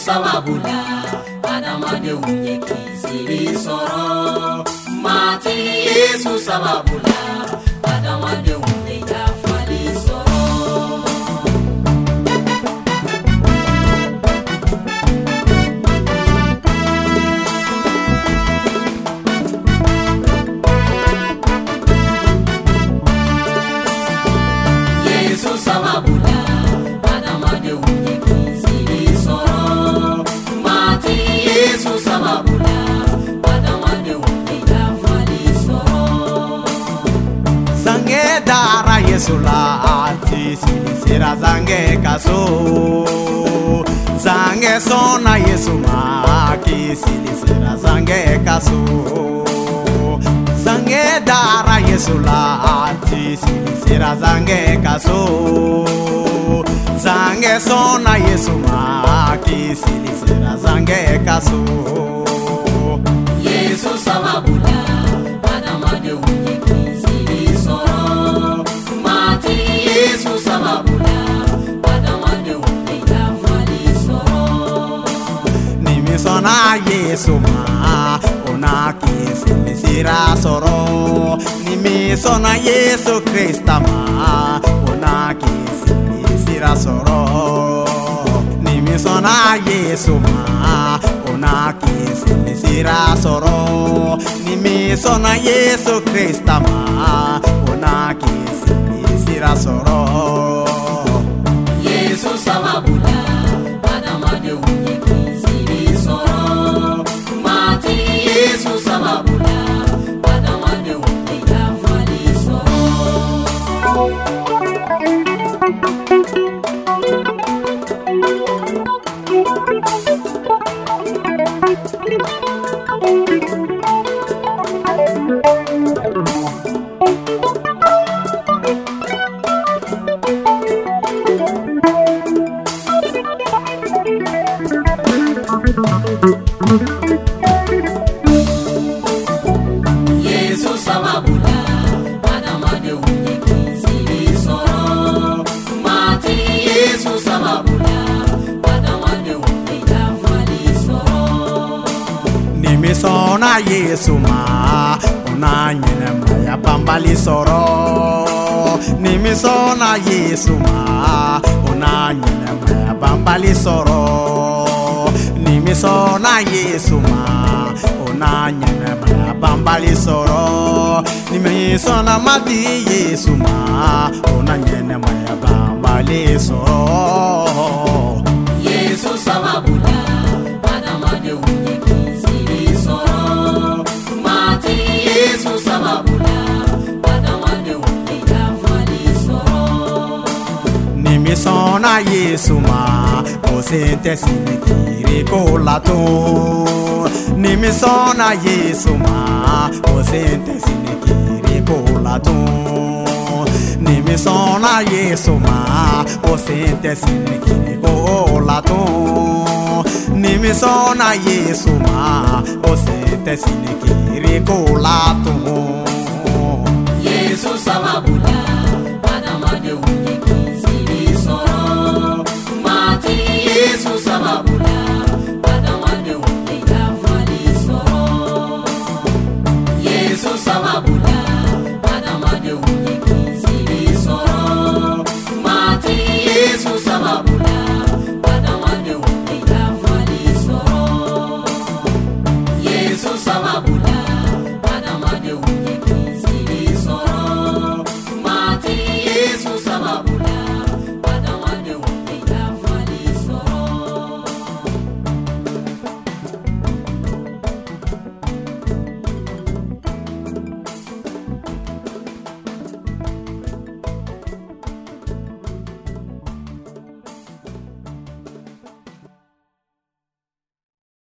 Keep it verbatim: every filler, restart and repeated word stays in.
sababula adamade unye kisiri soro mati Yesu sababula adamade unye yafali soro Yesu sababula adamade unye kisiri soro mati Yesu sababula adamade unye yafali soro zange dara Yesu la ati sinisira zange kaso zange sona Yesu ma ki sinisira zange kaso zange dara Yesu la ati sinisira zange kaso zange sona Yesu ma ki sinisira zange kaso Yesu sababula adamade unye kisiri soro mati Yesu sababula adamade unye yafali soro nimisona Yesu ma ona ki sinisira soro nimisona Yesu Krista ma ona ki sinisira soro nimisona Yesu ma ona ki sinisira soro nimisona Yesu Krista ma ona ki sinisira soro Yesu sababula adamade unye kisiri soro mati Yesu sababula adamade unye yafali soro Yesu sababula adamade unye kisiri soro mati Yesu sababula adamade unye yafali soro nimisona Yesu ma ona nyene maya pambali soro nimisona Yesu ma ona nyene maya pambali soro nimisona Yesu ma ona nyene maya pambali soro nimisona mati Yesu ma ona nyene maya pambali soro Yesu sababula adamade unye kisiri soro mati Yesu sababula adamade unye yafali soro nimisona Yesu ma osente sinikiri kolato nimisona Yesu ma osente sinikiri kolato nimisona Yesu ma osente sinikiri kolato nimisona Yesu ma osente sinikiri kolato